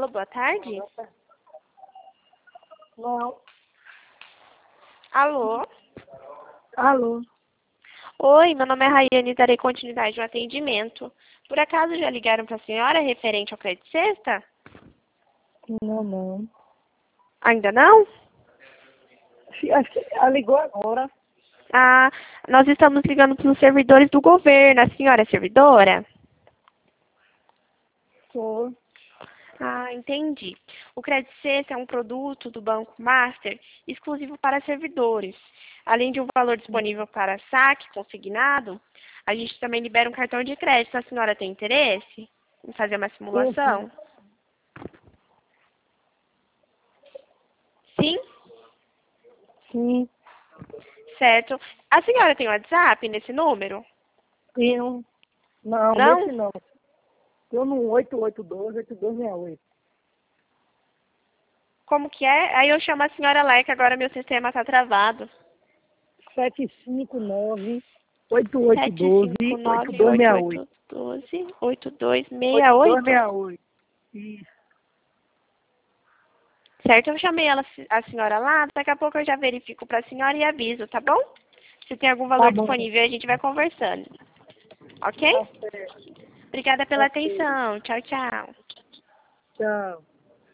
Alô, boa tarde? Não. Alô? Alô? Oi, meu nome é Raiane e darei continuidade no atendimento. Por acaso já ligaram para a senhora referente ao crédito sexta? Não. Ainda não? Acho que ela ligou agora. Ah, nós estamos ligando para os servidores do governo. A senhora é servidora? Sou. Ah, entendi. O Crédito Sexta é um produto do Banco Master exclusivo para servidores. Além de um valor disponível para saque consignado, a gente também libera um cartão de crédito. A senhora tem interesse em fazer uma simulação? Sim? Sim. Certo. A senhora tem WhatsApp nesse número? Tenho. Não, Não? nesse não. Eu no 8812-8268. Como que é? Aí eu chamo a senhora lá, que agora meu sistema está travado. 759-8812-8268. 759-8812-8268. 8268. Isso. Certo? Eu chamei a senhora lá, daqui a pouco eu já verifico para a senhora e aviso, tá bom? Se tem algum Tá valor bom. disponível, a gente vai conversando. Ok? Tá certo. Obrigada pela Tá certo. atenção. Tchau, tchau. Tchau.